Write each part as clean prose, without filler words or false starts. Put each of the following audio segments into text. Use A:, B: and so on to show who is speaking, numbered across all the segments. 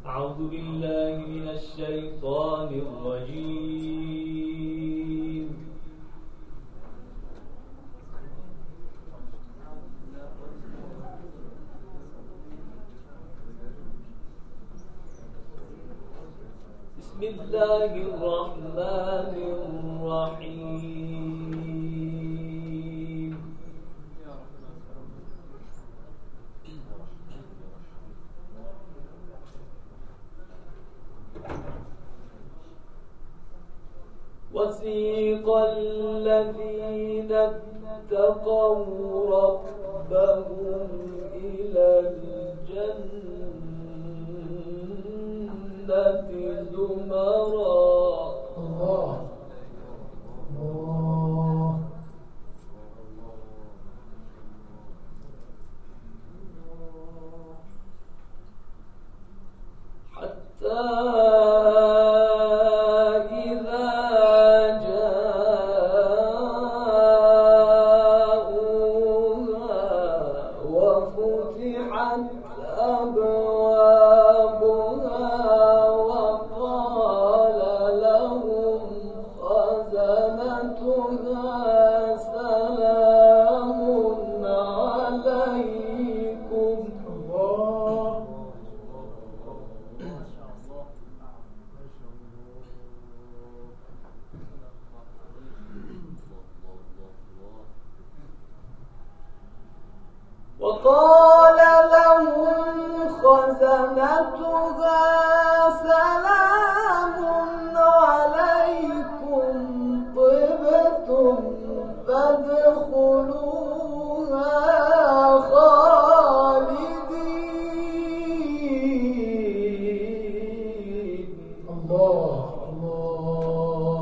A: أعوذ بالله من الشيطان الرجيم. بسم الله الرحمن الرحيم. وسيق الذين اتقوا ربهم إلى الجنة زمرا حتى وقال لهم خزنتها سلام عليكم طبتم فادخلوها خالدين. الله الله.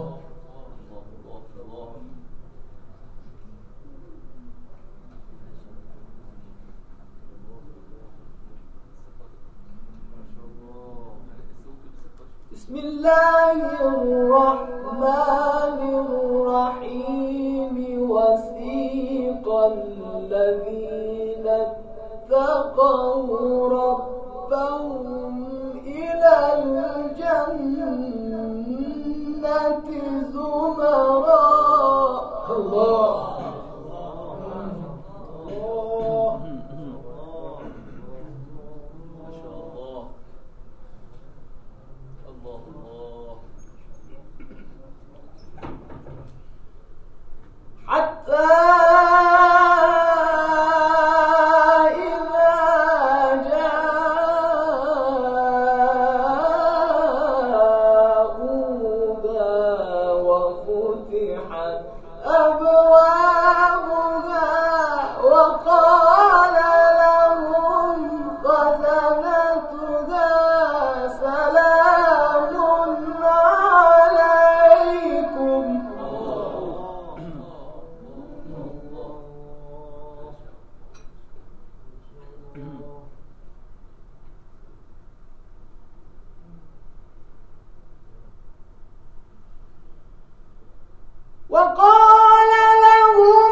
A: بسم الله الرحمن الرحيم. وسيق الذين اتقوا ربهم إلى الجنة زمرا. الله حتى إذا جاءوها وفتحت أبوابها وقال لهم خزنتها سلام عليكم. وقال لهم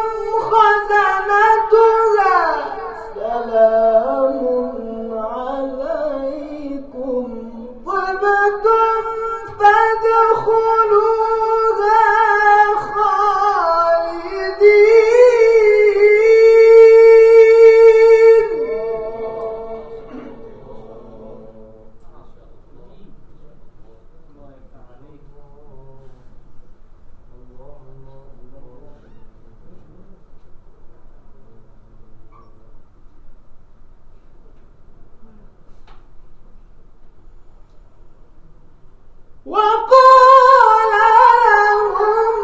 A: خزنتها سلام عليكم طبتم فادخلوها خالدين. وقال لهم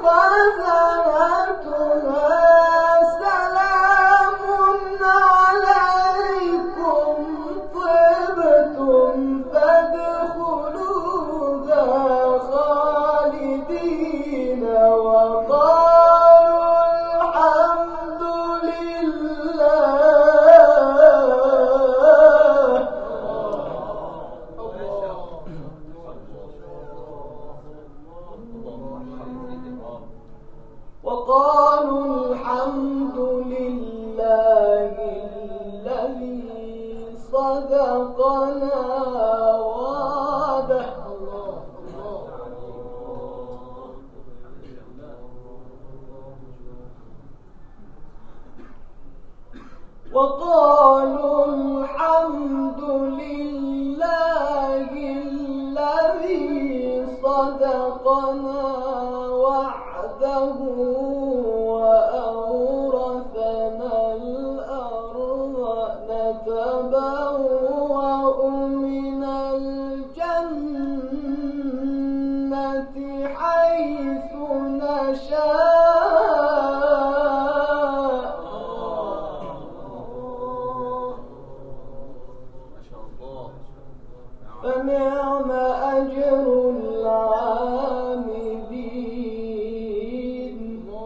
A: خزنتها سلام عليكم طبتم فادخلوها خالدين وقالوا الحمد لله. وقالوا الحمد لله الذي صدقنا وقالوا الحمد لله الذي صدقنا وعده وأورثنا الأرض نتبوأ من الجنة حيث نشاء فنعم أجر العاملين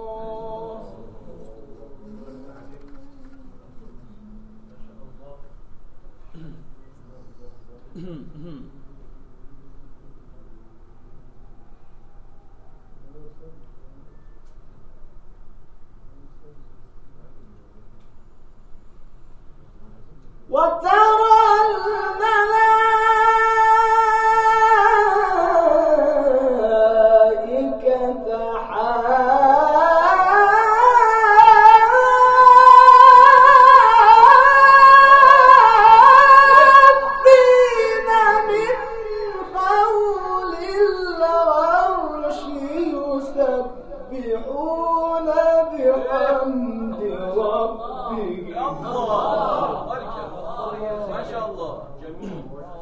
A: وترى الملائكة حافين من حول العرش يسبحون بحمد ربهم
B: ما شاء الله جميل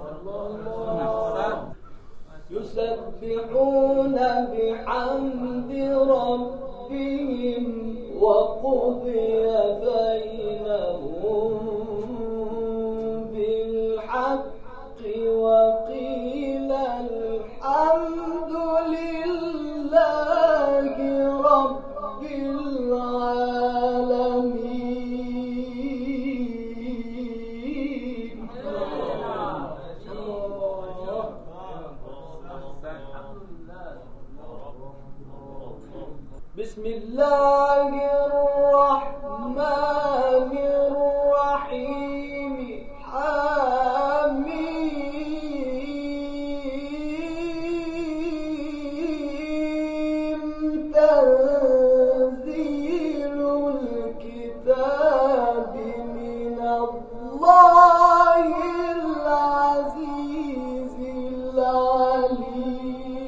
A: يسبحون بحمد ربهم وقضي بينهم بالحق وقيل الحمد لله رب العالمين بسم الله الرحمن الرحيم حميم تنزيل الكتاب من الله العزيز العليم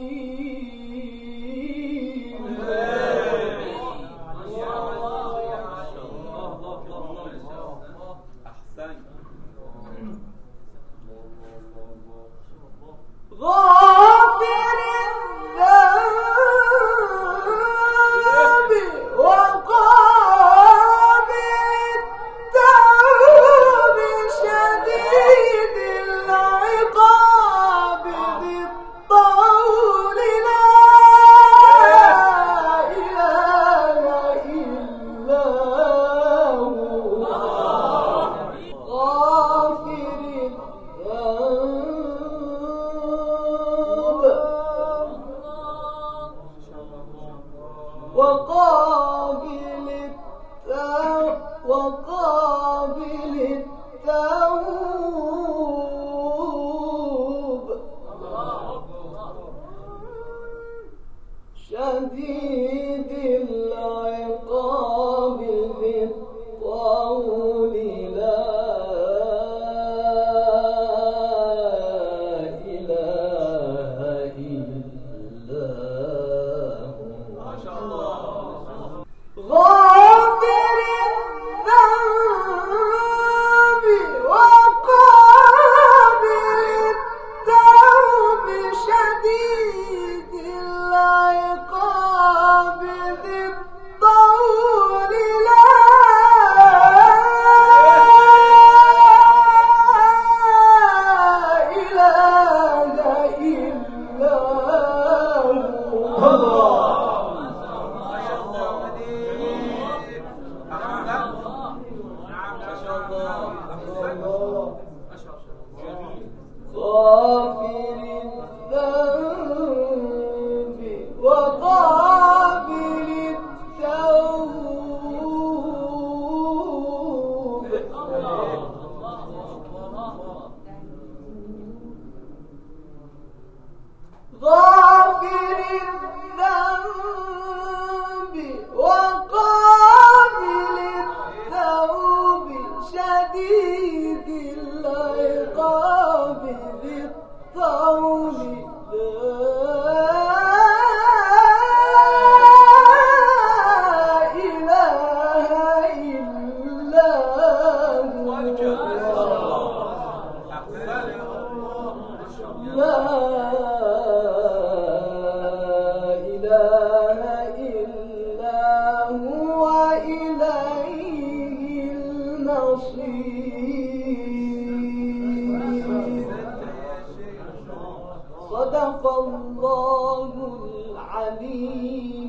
A: غافر الذنب وقابل التوب شديد العقاب ذي الطول لا إله إلا هو غافر الذنب وقابل التوب شديد العقاب ذي الطول لا إله إلا هو
B: ما شاء الله
A: غافر الذنب وقابل التوب شديد العقاب ذي الطول لا إله إلا هو غافر الذنب وقابل التوب غافر الذنب وقابل التوب القول لا إله إلا هو لا إله إلا هو إليه المصير صدق الله العليم